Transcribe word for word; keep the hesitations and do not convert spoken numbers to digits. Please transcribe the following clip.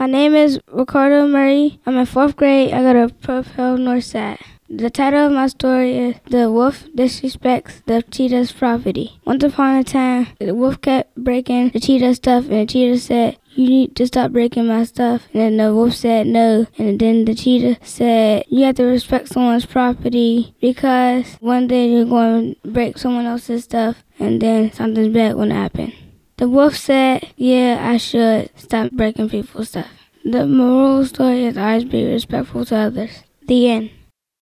My name is Ricardo Murray. I'm in fourth grade. I go to Pearl Northside. The title of my story is The Wolf Disrespects the Cheetah's Property. Once upon a time, the wolf kept breaking the cheetah's stuff, and the cheetah said, "You need to stop breaking my stuff." And then the wolf said no. And then the cheetah said, "You have to respect someone's property because one day you're going to break someone else's stuff and then something bad will happen." The wolf said, "Yeah, I should stop breaking people's stuff." The moral story is always be respectful to others. The end.